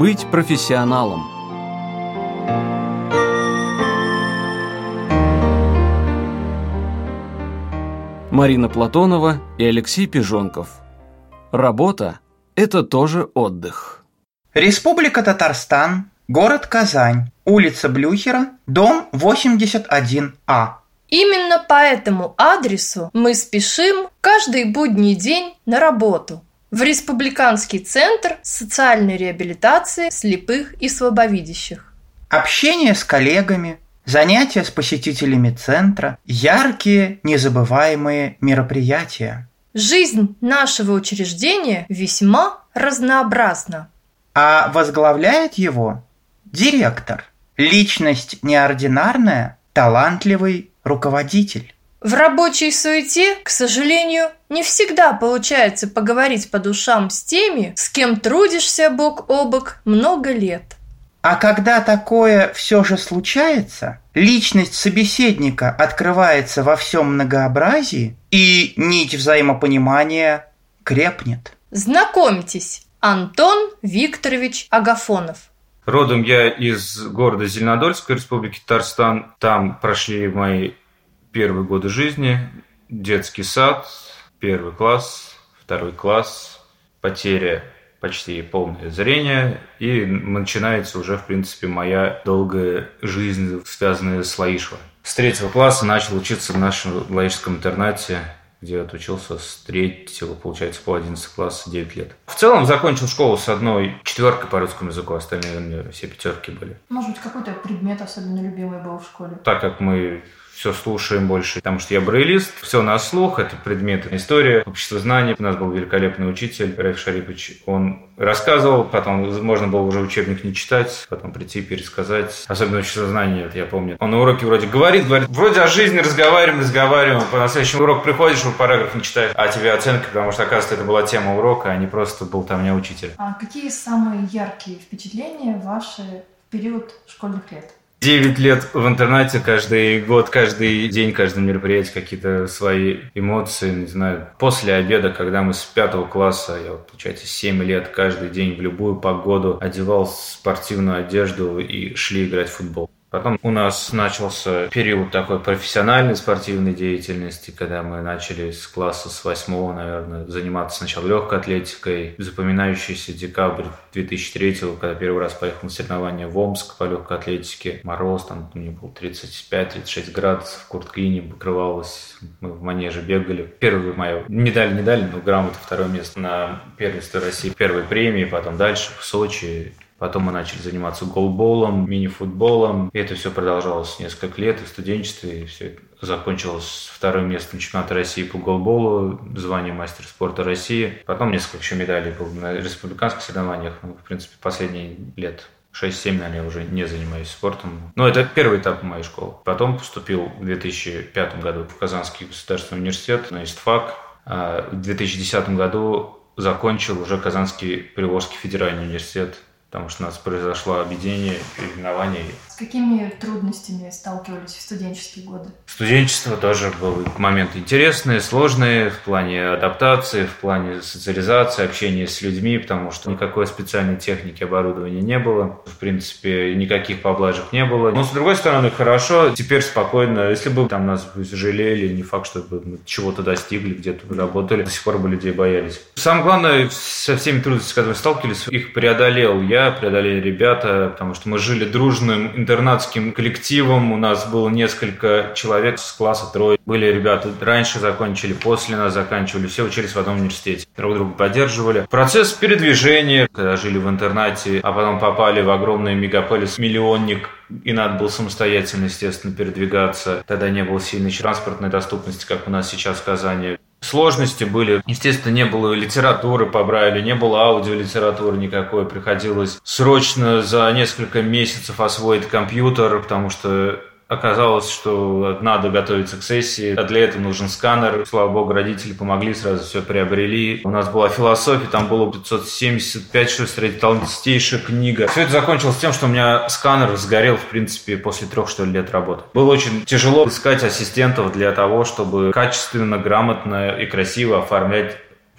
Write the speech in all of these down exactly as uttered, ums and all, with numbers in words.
Быть профессионалом. Марина Платонова и Алексей Пижонков. Работа – это тоже отдых. Республика Татарстан, город Казань, улица Блюхера, дом восемьдесят один А. Именно по этому адресу мы спешим каждый будний день на работу в Республиканский центр социальной реабилитации слепых и слабовидящих. Общение с коллегами, занятия с посетителями центра, яркие, незабываемые мероприятия. Жизнь нашего учреждения весьма разнообразна. А возглавляет его директор. Личность неординарная, талантливый руководитель. В рабочей суете, к сожалению, не всегда получается поговорить по душам с теми, с кем трудишься бок о бок много лет. А когда такое все же случается, личность собеседника открывается во всем многообразии, и нить взаимопонимания крепнет. Знакомьтесь, Антон Викторович Агафонов. Родом я из города Зеленодольска, Республики Татарстан. Там прошли мои первые годы жизни. Детский сад, первый класс, второй класс, потеря почти полное зрение. И начинается уже, в принципе, моя долгая жизнь, связанная с Лаишево. С третьего класса начал учиться в нашем лаишском интернате, где я отучился с третьего, получается, по одиннадцатый класс, девять лет. В целом закончил школу с одной четверкой по русскому языку, остальные у меня все пятерки были. Может быть, какой-то предмет особенно любимый был в школе? Так как мы все слушаем больше, потому что я брайлист, все на слух, это предметы история, общество знаний. У нас был великолепный учитель Раиф Шарипович, он рассказывал, потом можно было уже учебник не читать, потом прийти пересказать. Особенно общество знаний, я помню. Он на уроке вроде говорит, говорит, вроде о жизни разговариваем, разговариваем, по на следующий урок приходишь, параграф не читаешь, а тебе оценки, потому что, оказывается, это была тема урока, а не просто был там у меня учитель. А какие самые яркие впечатления ваши в период школьных лет? Девять лет в интернате, каждый год, каждый день, каждое мероприятие, какие-то свои эмоции, не знаю. После обеда, когда мы с пятого класса, я вот, получается, семь лет, каждый день в любую погоду одевал спортивную одежду и шли играть в футбол. Потом у нас начался период такой профессиональной спортивной деятельности, когда мы начали с класса с восьмого, наверное, заниматься сначала легкой атлетикой. Запоминающийся декабрь две тысячи третьего, когда первый раз поехал на соревнования в Омск по легкой атлетике. Мороз, там мне было тридцать пять — тридцать шесть градусов, куртка не покрывалась. Мы в манеже бегали. Первую мою медаль не дали, но грамоту, второе место на первенстве России, первой премии, потом дальше в Сочи. Потом мы начали заниматься голболом, мини-футболом. И это все продолжалось несколько лет и в студенчестве. И все это закончилось вторым местом чемпионата России по голболу, звание мастера спорта России. Потом несколько еще медалей было на республиканских соревнованиях. Ну, в принципе, последние лет шесть-семь, наверное, я уже не занимаюсь спортом. Но это первый этап моей школы. Потом поступил в две тысячи пятом году в Казанский государственный университет на ИСТФАК. А в две тысячи десятом году закончил уже Казанский Приволжский федеральный университет, потому что у нас произошло объединение, переименование. С какими трудностями сталкивались в студенческие годы? Студенчество тоже были моменты интересные, сложные в плане адаптации, в плане социализации, общения с людьми, потому что никакой специальной техники, оборудования не было. В принципе, никаких поблажек не было. Но, с другой стороны, хорошо, теперь спокойно. Если бы там нас жалели, не факт, что мы чего-то достигли, где-то работали, до сих пор бы людей боялись. Самое главное, со всеми трудностями, с которыми сталкивались, их преодолел я, преодолели ребята, потому что мы жили дружным интернатским коллективом. У нас было несколько человек с класса трое. Были ребята раньше закончили, после нас заканчивали. Все учились в одном университете. Друг друга поддерживали. Процесс передвижения, когда жили в интернате, а потом попали в огромный мегаполис-миллионник, и надо было самостоятельно, естественно, передвигаться. Тогда не было сильной транспортной доступности, как у нас сейчас в Казани. Сложности были. Естественно, не было литературы по Брайлю, не было аудиолитературы никакой. Приходилось срочно за несколько месяцев освоить компьютер, потому что оказалось, что надо готовиться к сессии, а для этого нужен сканер. Слава богу, родители помогли, сразу все приобрели. У нас была философия, там было пятьсот семьдесят пять, что ли, толстейшая книга. Все это закончилось тем, что у меня сканер сгорел, в принципе, после трех, что ли, лет работы. Было очень тяжело искать ассистентов для того, чтобы качественно, грамотно и красиво оформлять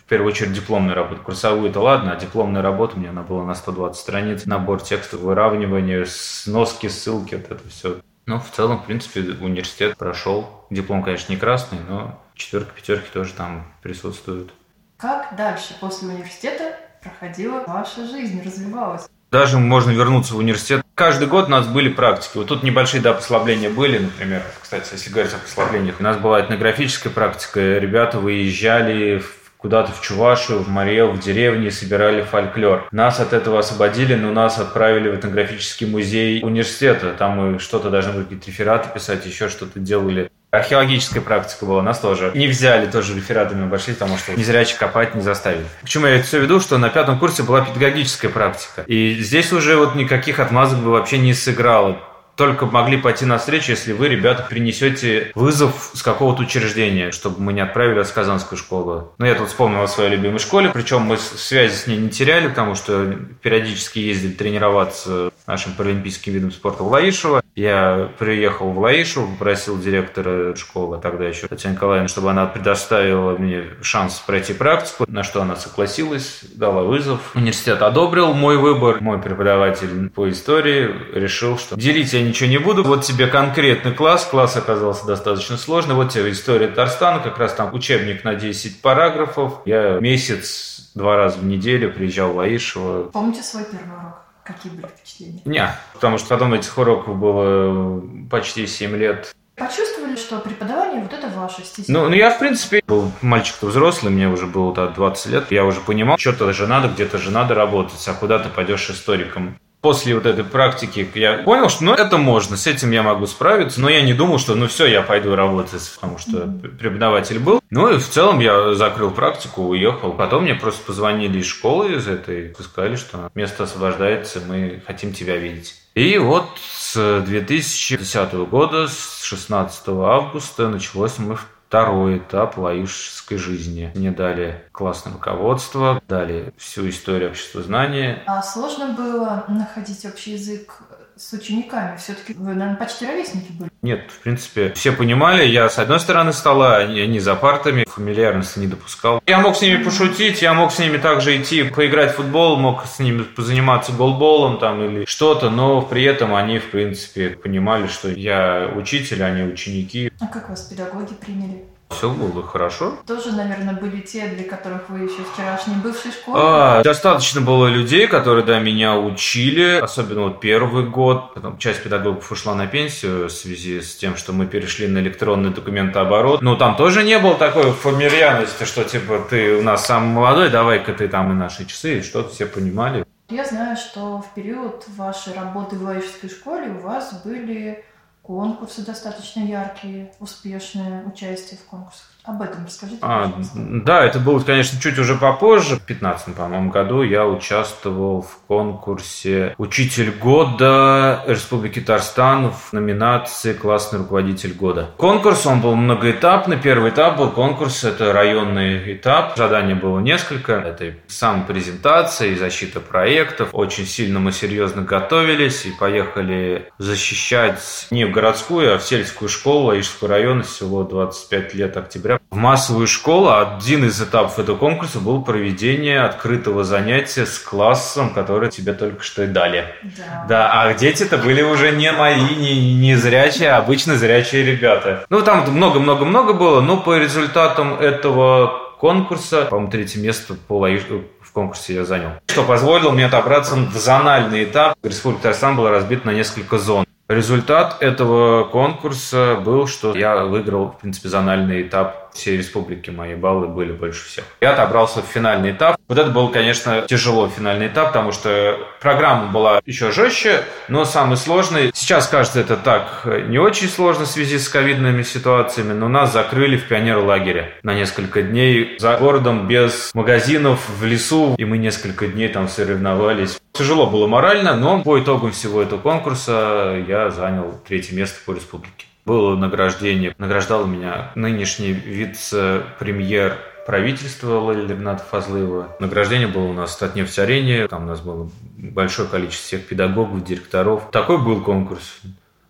В первую очередь дипломную работу. Курсовую-то ладно, а дипломная работа у меня она была на сто двадцать страниц. Набор текстов, выравнивание, сноски, ссылки, вот это все. Ну, в целом, в принципе, университет прошел. Диплом, конечно, не красный, но четверки, пятерки тоже там присутствуют. Как дальше после университета проходила ваша жизнь, развивалась? Даже можно вернуться в университет. Каждый год у нас были практики. Вот тут небольшие, да, послабления были, например. Кстати, если говорить о послаблениях, у нас была этнографическая практика. Ребята выезжали куда-то в Чувашию, в Марел, в деревне, собирали фольклор. Нас от этого освободили, но нас отправили в этнографический музей университета. Там мы что-то должны были, какие-то рефераты писать, еще что-то делали. Археологическая практика была, нас тоже не взяли, тоже рефератами обошли, потому что незрячий копать не заставили. Почему я это все веду, что на пятом курсе была педагогическая практика. И здесь уже вот никаких отмазок бы вообще не сыграло. Только могли пойти навстречу, если вы, ребята, принесете вызов с какого-то учреждения, чтобы мы не отправили в Казанскую школу. Ну, я тут вспомнил о своей любимой школе, причем мы связи с ней не теряли, потому что периодически ездили тренироваться нашим паралимпийским видом спорта в Лаишево. Я приехал в Лаишево, попросил директора школы, тогда еще Татьяну Николаевну, чтобы она предоставила мне шанс пройти практику, на что она согласилась, дала вызов. Университет одобрил мой выбор. Мой преподаватель по истории решил, что делить я ничего не буду. Вот тебе конкретный класс. Класс оказался достаточно сложный. Вот тебе история Татарстана, как раз там учебник на десять параграфов. Я месяц, два раза в неделю приезжал в Лаишево. Помните свой первый урок? Какие были впечатления? Не, потому что потом этих уроков было почти семь лет. Почувствовали, что преподавание вот это ваше стихия? Ну, ну, я, в принципе, был мальчик-то взрослый, мне уже было да, двадцать лет. Я уже понимал, что-то же надо, где-то же надо работать, а куда ты пойдешь историком. После вот этой практики я понял, что ну, это можно, с этим я могу справиться, но я не думал, что ну все, я пойду работать, потому что mm-hmm. преподаватель был. Ну и в целом я закрыл практику, уехал. Потом мне просто позвонили из школы из этой, и сказали, что место освобождается, мы хотим тебя видеть. И вот с две тысячи десятого года, с шестнадцатого августа, началось мы второй этап лаишской жизни. Мне дали классное руководство, дали всю историю обществознания. А сложно было находить общий язык с учениками? Все-таки вы, наверное, почти ровесники были. Нет, в принципе, все понимали. Я с одной стороны стола, они, они за партами. Фамильярности не допускал. Я мог с ними пошутить, я мог с ними также идти поиграть в футбол, мог с ними позаниматься голболом там или что-то, но при этом они, в принципе, понимали, что я учитель, а не ученики. А как вас педагоги приняли? Все было хорошо. Тоже, наверное, были те, для которых вы еще вчерашней бывшей школе? А, достаточно было людей, которые, да, меня учили, особенно вот первый год. Потом часть педагогов ушла на пенсию в связи с тем, что мы перешли на электронный документооборот. Но там тоже не было такой фамильярности, что типа ты у нас самый молодой, давай-ка ты там и наши часы, и что-то все понимали. Я знаю, что в период вашей работы в лаишской школе у вас были конкурсы достаточно яркие, успешные, участие в конкурсах. Об этом расскажите, а, пожалуйста. Да, это было, конечно, чуть уже попозже. В пятнадцатом, по-моему, году я участвовал в конкурсе «Учитель года Республики Татарстан» в номинации «Классный руководитель года». Конкурс, он был многоэтапный. Первый этап был конкурс, это районный этап. Заданий было несколько. Это самопрезентация и защита проектов. Очень сильно мы серьезно готовились и поехали защищать не в городскую, а в сельскую школу Лаишского района, всего двадцать пять лет, октября. В массовую школу. Один из этапов этого конкурса был проведение открытого занятия с классом, который тебе только что и дали. Да. Да, а дети-то были уже не мои, не, не зрячие, а обычно зрячие ребята. Ну, там много-много-много было, но по результатам этого конкурса, по-моему, третье место по Лаиш... в конкурсе я занял. Что позволило мне отобраться в зональный этап. Республика Татарстан была разбита на несколько зон. Результат этого конкурса был, что я выиграл, в принципе, зональный этап всей республики. Мои баллы были больше всех. Я отобрался в финальный этап. Вот это был, конечно, тяжело, финальный этап, потому что программа была еще жестче, но самый сложный. Сейчас, кажется, это так не очень сложно в связи с ковидными ситуациями, но нас закрыли в пионерлагере на несколько дней за городом, без магазинов, в лесу, и мы несколько дней там соревновались. Тяжело было морально, но по итогам всего этого конкурса я занял третье место по республике. Было награждение. Награждал меня нынешний вице-премьер правительства Лейла Ринатовна Фазлыева. Награждение было у нас в Татнефть-арене. Там у нас было большое количество всех педагогов, директоров. Такой был конкурс.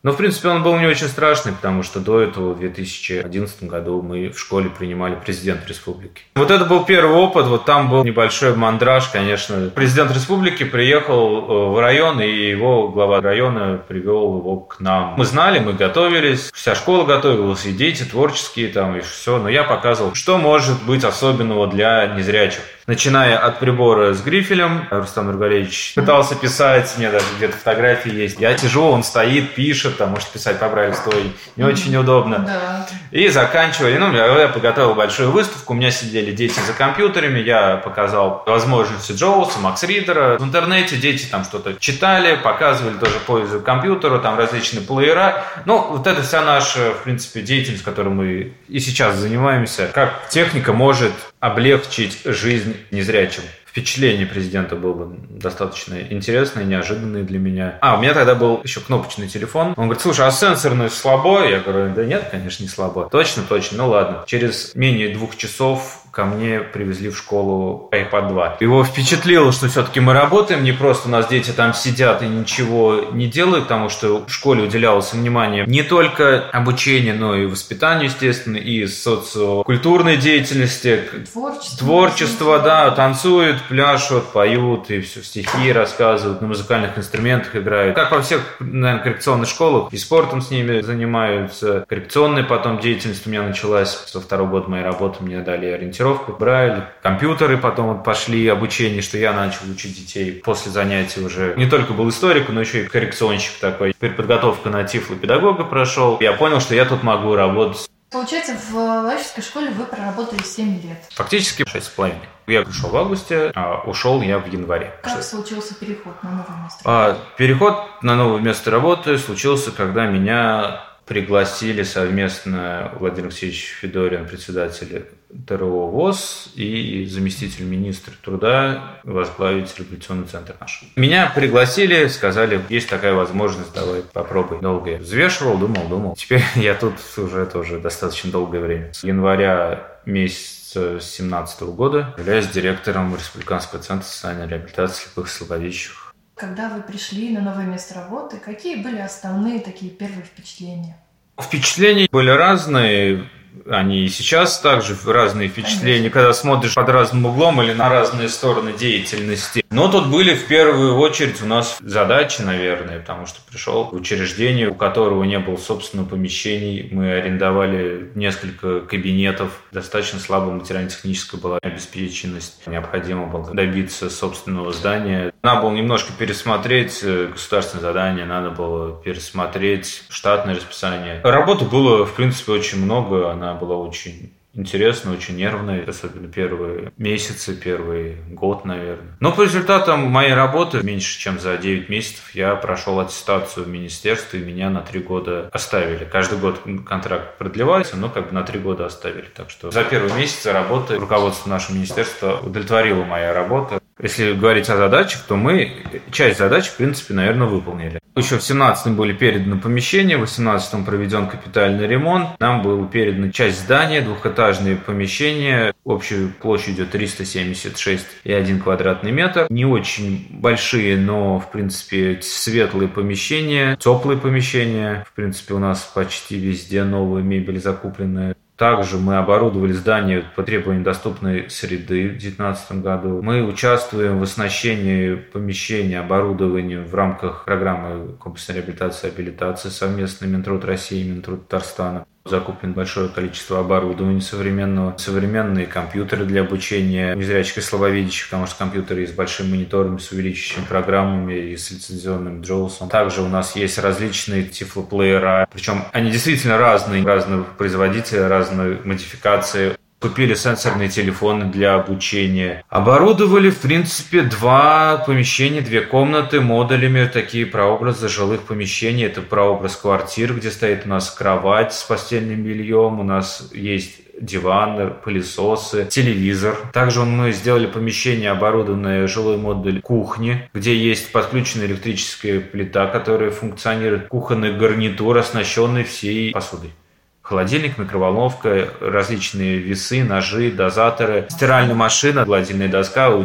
Но, в принципе, он был не очень страшный, потому что до этого, в две тысячи одиннадцатом году, мы в школе принимали президента республики. Вот это был первый опыт, вот там был небольшой мандраж, конечно. Президент республики приехал в район, и его глава района привел его к нам. Мы знали, мы готовились, вся школа готовилась, и дети творческие там, и все. Но я показывал, что может быть особенного для незрячих. Начиная от прибора с грифелем, Рустам Нургалевич пытался писать, у меня даже где-то фотографии есть. Я сижу, он стоит, пишет, там, может писать по Брайлю стоя, не очень удобно. Да. И заканчивали. Ну, я подготовил большую выставку, у меня сидели дети за компьютерами, я показал возможности Джоулса, Макс Ридера. В интернете дети там что-то читали, показывали тоже пользу компьютера, там различные плеера. Ну, вот это вся наша, в принципе, деятельность, которой мы и сейчас занимаемся. Как техника может облегчить жизнь незрячим. Впечатление президента было достаточно интересное, неожиданное для меня. А, у меня тогда был еще кнопочный телефон. Он говорит, слушай, а сенсорный слабо? Я говорю, да нет, конечно, не слабо. Точно, точно, ну ладно. Через менее двух часов ко мне привезли в школу айпад два. Его впечатлило, что все-таки мы работаем, не просто у нас дети там сидят и ничего не делают, потому что в школе уделялось внимание не только обучению, но и воспитанию, естественно, и социокультурной деятельности. Творчество. Творчество, да, танцуют, пляшут, поют, и все стихи рассказывают, на музыкальных инструментах играют. Как во всех, наверное, коррекционных школах, и спортом с ними занимаются. Коррекционная потом деятельность у меня началась. Со второго года моей работы мне дали ориентировку. Брайль, компьютеры потом вот пошли, обучение, что я начал учить детей после занятий уже. Не только был историк, но еще и коррекционщик такой. Теперь подготовку на тифлопедагога прошел. Я понял, что я тут могу работать. Получается, в логической школе вы проработали семь лет. Фактически шесть с половиной. Я пришел в августе, а ушел я в январе. Как случился переход на новое место работы? А, переход на новое место работы случился, когда меня пригласили совместно Владимир Алексеевич Федорин, председатель ТРО ВОС, и заместитель министра труда возглавить революционный центр наш. Меня пригласили, сказали, есть такая возможность, давай попробуй. Долго я взвешивал, думал, думал. Теперь я тут уже тоже достаточно долгое время. С января месяца две тысячи семнадцатого года являюсь директором Республиканского центра социальной реабилитации слепых и слабовидящих. Когда вы пришли на новое место работы, какие были основные такие первые впечатления? Впечатления были разные. Они и сейчас также разные впечатления, когда смотришь под разным углом или на разные стороны деятельности. Но тут были в первую очередь у нас задачи, наверное, потому что пришел в учреждение, у которого не было собственного помещений. Мы арендовали несколько кабинетов. Достаточно слабая материально-техническая была обеспеченность. Необходимо было добиться собственного здания. Надо было немножко пересмотреть государственные задания, надо было пересмотреть штатное расписание. Работы было, в принципе, очень много. Она была очень интересная, очень нервная, особенно первые месяцы, первый год, наверное. Но по результатам моей работы, меньше чем за девять месяцев, я прошел аттестацию в министерстве, и меня на три года оставили. Каждый год контракт продлевается, но как бы на три года оставили. Так что за первые месяцы работы руководство нашего министерства удовлетворило моя работа. Если говорить о задачах, то мы часть задач, в принципе, наверное, выполнили. Еще в семнадцатом были переданы помещения, в восемнадцатом проведен капитальный ремонт. Нам была передана часть здания, двухэтажные помещения, общей площадью триста семьдесят шесть и один квадратный метр. Не очень большие, но, в принципе, светлые помещения, теплые помещения. В принципе, у нас почти везде новая мебель закупленная. Также мы оборудовали здание по требованиям доступной среды в две тысячи девятнадцатом году. Мы участвуем в оснащении помещений оборудованием в рамках программы комплексной реабилитации и абилитации совместной Минтруд России и Минтруд Татарстана. Закуплено большое количество оборудования современного, современные компьютеры для обучения незрячих и слабовидящих, потому что компьютеры есть с большими мониторами, с увеличивающими программами и с лицензионным джоулсом. Также у нас есть различные тифлоплеера, причем они действительно разные, разных производителей, разные модификации. Купили сенсорные телефоны для обучения. Оборудовали, в принципе, два помещения, две комнаты модулями, такие прообразы жилых помещений. Это прообраз квартир, где стоит у нас кровать с постельным бельем, у нас есть диваны, пылесосы, телевизор. Также мы сделали помещение, оборудованное жилой модуль кухни, где есть подключенная электрическая плита, которая функционирует, кухонный гарнитур, оснащенный всей посудой. Холодильник, микроволновка, различные весы, ножи, дозаторы, стиральная машина, гладильная доска, утюг.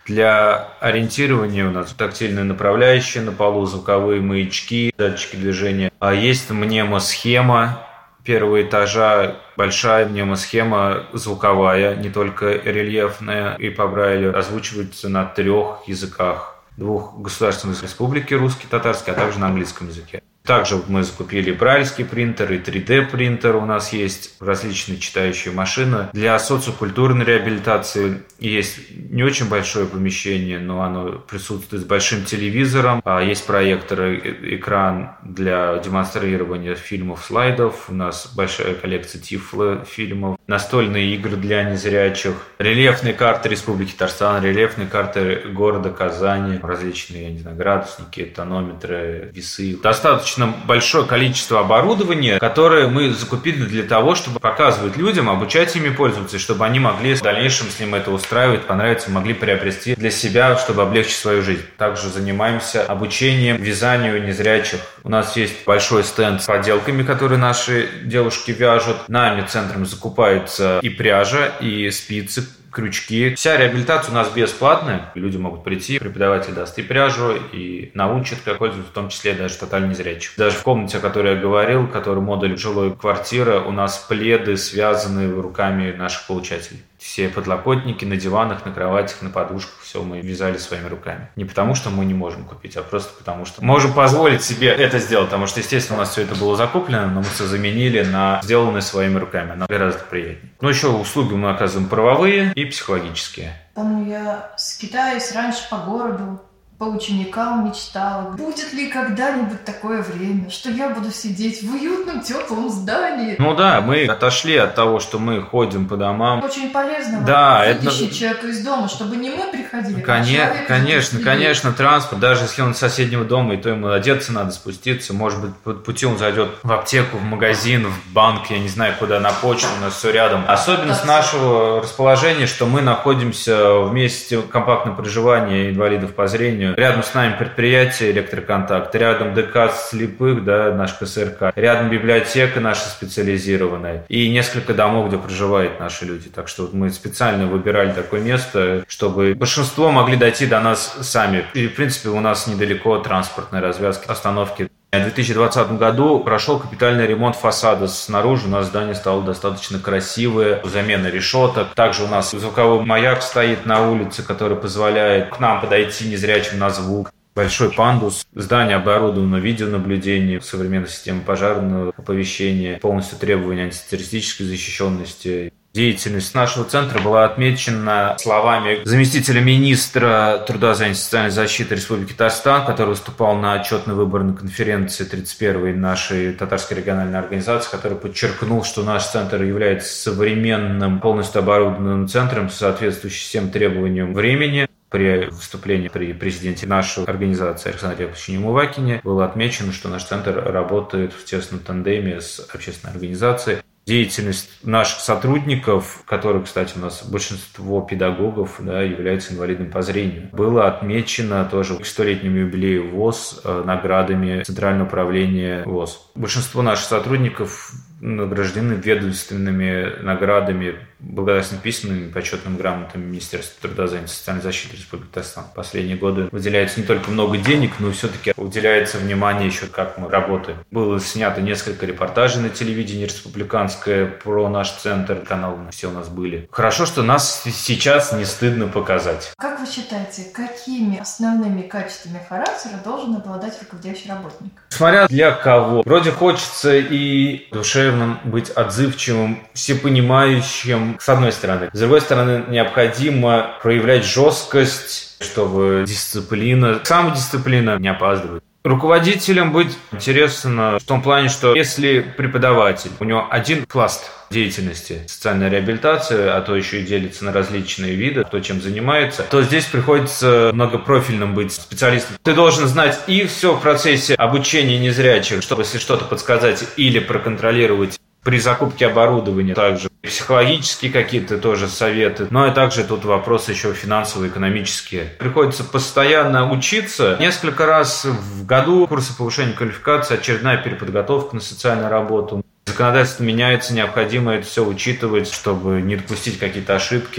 Для ориентирования у нас тактильные направляющие на полу, звуковые маячки, датчики движения. А есть мнемосхема первого этажа, большая мнемосхема звуковая, не только рельефная, и по Брайлю озвучивается на трех языках. Двух государственных республики, русский, татарский, а также на английском языке. Также мы закупили брайлевский принтер и три дэ принтер. У нас есть различные читающие машины. Для социокультурной реабилитации есть не очень большое помещение, но оно присутствует с большим телевизором. Есть проектор, экран для демонстрирования фильмов, слайдов. У нас большая коллекция тифло-фильмов. Настольные игры для незрячих. Рельефные карты Республики Татарстан, рельефные карты города Казани. Различные, я не знаю, градусники, тонометры, весы. Достаточно большое количество оборудования, которое мы закупили для того, чтобы показывать людям, обучать ими пользоваться, чтобы они могли в дальнейшем, если им это устраивает, понравится, могли приобрести для себя, чтобы облегчить свою жизнь. Также занимаемся обучением вязанию незрячих. У нас есть большой стенд с поделками, которые наши девушки вяжут. Нами центром закупается и пряжа, и спицы, крючки. Вся реабилитация у нас бесплатная. Люди могут прийти, преподаватель даст и пряжу, и научит, как пользоваться, в том числе даже тотально незрячих. Даже в комнате, о которой я говорил, который модуль жилой квартиры, у нас пледы связаны руками наших получателей. Все подлокотники на диванах, на кроватях, на подушках, все мы вязали своими руками. Не потому, что мы не можем купить, а просто потому, что можем позволить себе это сделать. Потому что, естественно, у нас все это было закуплено, но мы все заменили на сделанное своими руками. Оно гораздо приятнее. Но еще услуги мы оказываем правовые и психологические. Помню, я скитаюсь раньше по городу, по ученикам мечтала, будет ли когда-нибудь такое время, что я буду сидеть в уютном теплом здании. Ну да, мы отошли от того, что мы ходим по домам. Очень полезно, да, вытащить это... человека из дома, чтобы не мы приходили, Конечно, а конечно, конечно, транспорт, даже если он с соседнего дома, и то ему одеться надо, спуститься, может быть, по пути он зайдет в аптеку, в магазин, в банк, я не знаю куда, на почту, у нас все рядом. Особенность нашего расположения, что мы находимся в месте компактного проживания инвалидов по зрению. Рядом с нами предприятие «Электроконтакт», рядом ДК слепых, да, наш ка эс эр ка, рядом библиотека наша специализированная и несколько домов, где проживают наши люди. Так что вот мы специально выбирали такое место, чтобы большинство могли дойти до нас сами. И, в принципе, у нас недалеко транспортной развязки, остановки. В две тысячи двадцатом году прошел капитальный ремонт фасада. Снаружи у нас здание стало достаточно красивое, замена решеток. Также у нас звуковой маяк стоит на улице, который позволяет к нам подойти незрячим на звук. Большой пандус. Здание оборудовано видеонаблюдением, современной системой пожарного оповещения, полностью требования антитеррористической защищенности. Деятельность нашего центра была отмечена словами заместителя министра труда, занятости и социальной защиты Республики Татарстан, который выступал на отчетно-выборной конференции тридцать первой нашей татарской региональной организации, который подчеркнул, что наш центр является современным, полностью оборудованным центром, соответствующим всем требованиям времени. При выступлении при президенте нашей организации Александре Яковлевиче Немувакине было отмечено, что наш центр работает в тесном тандеме с общественной организацией. Деятельность наших сотрудников, которые, кстати, у нас большинство педагогов, да, являются инвалидами по зрению, было отмечено тоже к столетнему юбилею ВОС наградами Центрального управления ВОС. Большинство наших сотрудников награждены ведомственными наградами, благодарственными письмами, почетными грамотами Министерства труда, занятости и социальной защиты Республики Татарстан. В последние годы выделяется не только много денег, но и все-таки уделяется внимание еще, как мы работаем. Было снято несколько репортажей на телевидении республиканское про наш центр, каналы все у нас были. Хорошо, что нас сейчас не стыдно показать. Как вы считаете, какими основными качествами характера должен обладать руководящий работник? Смотря для кого. Вроде хочется и душевным быть отзывчивым, всепонимающим, с одной стороны. С другой стороны, необходимо проявлять жесткость, чтобы дисциплина, самодисциплина не опаздывает. Руководителем быть интересно в том плане, что если преподаватель, у него один пласт деятельности, социальная реабилитация, а то еще и делится на различные виды, кто чем занимается, то здесь приходится многопрофильным быть специалистом. Ты должен знать и все в процессе обучения незрячих, чтобы если что-то подсказать или проконтролировать при закупке оборудования, также психологические какие-то тоже советы, но и также тут вопросы еще финансово-экономические. Приходится постоянно учиться. Несколько раз в году курсы повышения квалификации, очередная переподготовка на социальную работу. Законодательство меняется, необходимо это все учитывать, чтобы не допустить какие-то ошибки.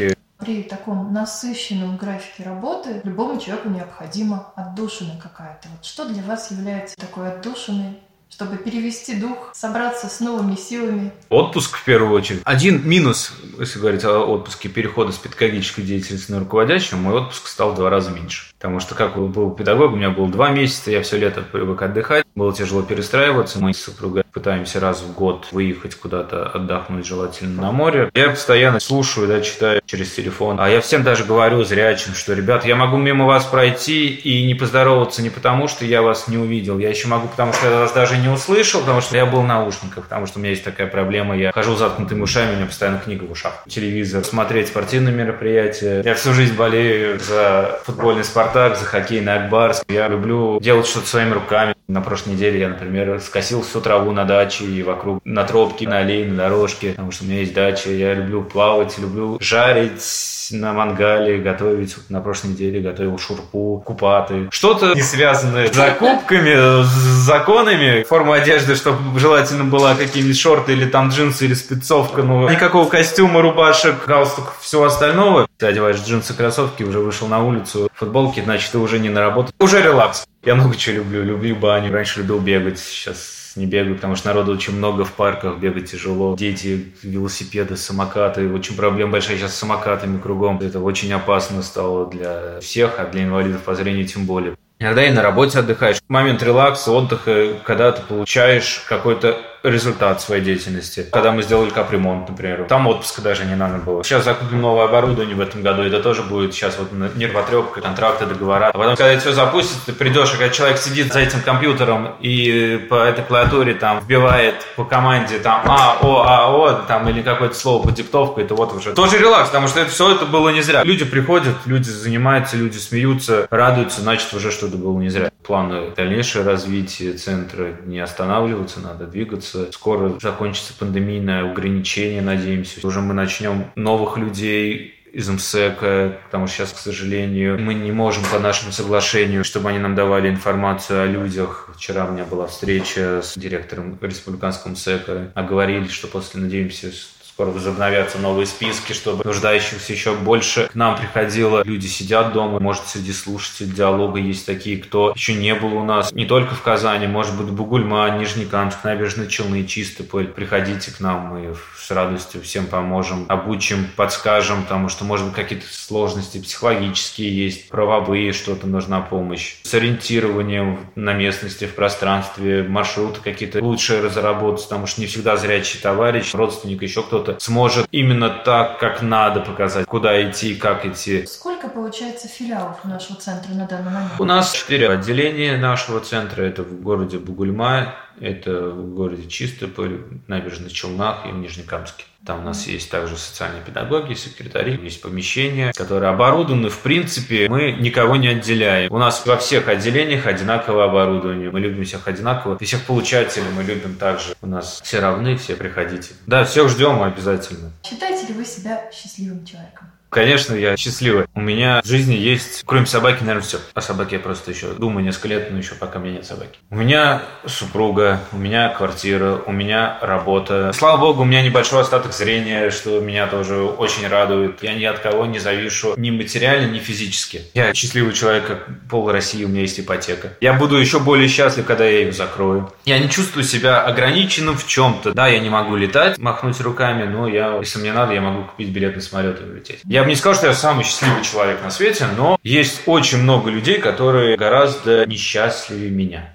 при таком насыщенном графике работы любому человеку необходима отдушина какая-то. Вот что для вас является такой отдушиной, чтобы перевести дух, собраться с новыми силами? Отпуск, в первую очередь. Один минус, если говорить о отпуске, перехода с педагогической деятельности на руководящую, мой отпуск стал в два раза меньше. Потому что, как был педагог, у меня было два месяца, я все лето привык отдыхать. Было тяжело перестраиваться. Мы с супругой пытаемся раз в год выехать куда-то отдохнуть, желательно на море. Я постоянно слушаю, да, читаю через телефон. А я всем даже говорю зрячим, что, ребят, я могу мимо вас пройти и не поздороваться не потому, что я вас не увидел. Я еще могу, потому что я вас даже не услышал, потому что я был в наушниках, потому что у меня есть такая проблема. Я хожу с заткнутыми ушами, у меня постоянно книга в ушах. Телевизор, смотреть спортивные мероприятия. Я всю жизнь болею за футбольный «Спартак», за хоккейный «Акбарс». Я люблю делать что-то своими руками. На прошлой неделе я, например, скосил всю траву на даче и вокруг, на тропке, на аллее, на дорожке, потому что у меня есть дача. Я люблю плавать, люблю жарить на мангале, готовить. Вот на прошлой неделе готовил шурпу, купаты. Что-то не связанное с закупками, с законами. Форма одежды, чтобы желательно была какие-нибудь шорты или там джинсы или спецовка. Но никакого костюма, рубашек, галстук, всего остального. Ты одеваешь джинсы, кроссовки, уже вышел на улицу, футболки, значит, ты уже не на работу. Уже релакс. Я много чего люблю. Люблю баню. Раньше любил бегать, сейчас не бегаю, потому что народу очень много в парках, бегать тяжело. Дети, велосипеды, самокаты. Очень проблема большая сейчас с самокатами кругом. Это очень опасно стало для всех, а для инвалидов по зрению тем более. Иногда и на работе отдыхаешь. Момент релакса, отдыха, когда ты получаешь какой-то результат своей деятельности. Когда мы сделали капремонт, например, там отпуска даже не надо было. Сейчас закупим новое оборудование в этом году, это тоже будет сейчас вот нервотрепка, контракты, договора. А потом, когда это все запустится, ты придешь, и когда человек сидит за этим компьютером и по этой клавиатуре там вбивает по команде там А, О, А, О, там или какое-то слово по диктовку, это вот уже тоже релакс, потому что это все это было не зря. Люди приходят, люди занимаются, люди смеются, радуются, значит уже что-то было не зря. Планы дальнейшее развитие центра, не останавливаться, надо двигаться. Скоро закончится пандемийное ограничение, надеемся. Уже мы начнем новых людей из МСЭКа, потому что сейчас, к сожалению, мы не можем по нашему соглашению, чтобы они нам давали информацию о людях. Вчера у меня была встреча с директором республиканского МСЭКа. Оговорили, что после, надеемся, скоро возобновятся новые списки, чтобы нуждающихся еще больше к нам приходило. Люди сидят дома, может, среди слушателей диалога есть такие, кто еще не был у нас. Не только в Казани, может быть, Бугульма, Нижнекамск, Набережные Челны, Чистополь. Приходите к нам, мы с радостью всем поможем, обучим, подскажем, потому что, может быть, какие-то сложности психологические есть, правовые, что-то нужна помощь. С ориентированием на местности, в пространстве, маршруты какие-то лучше разработать, потому что не всегда зрячий товарищ, родственник, еще кто-то сможет именно так, как надо показать, куда идти, как идти. Сколько, получается, филиалов у нашего центра на данный момент? У нас четыре отделения нашего центра. Это в городе Бугульма, это в городе Чистополь, Набережных Челнах и в Нижнекамске. Там у нас есть также социальные педагоги, секретари, есть помещения, которые оборудованы. В принципе, мы никого не отделяем. У нас во всех отделениях одинаковое оборудование. Мы любим всех одинаково. И всех получателей мы любим также. У нас все равны, все приходите. Да, всех ждем обязательно. Считаете ли вы себя счастливым человеком? Конечно, я счастливый. У меня в жизни есть, кроме собаки, наверное, все. О собаке я просто еще думаю несколько лет, но еще пока у меня нет собаки. У меня супруга, у меня квартира, у меня работа. Слава богу, у меня небольшой остаток зрения, что меня тоже очень радует. Я ни от кого не завишу ни материально, ни физически. Я счастливый человек, как пол России, у меня есть ипотека. Я буду еще более счастлив, когда я ее закрою. Я не чувствую себя ограниченным в чем-то. Да, я не могу летать, махнуть руками, но я, если мне надо, я могу купить билет на самолет и улететь. Я бы не сказал, что я самый счастливый человек на свете, но есть очень много людей, которые гораздо несчастливее меня.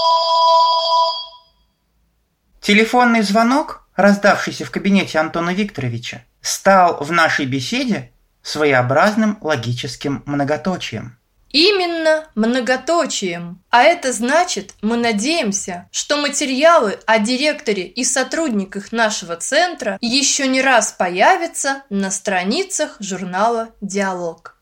Телефонный звонок, раздавшийся в кабинете Антона Викторовича, стал в нашей беседе своеобразным логическим многоточием. Именно многоточием. А это значит, мы надеемся, что материалы о директоре и сотрудниках нашего центра еще не раз появятся на страницах журнала «Диалог».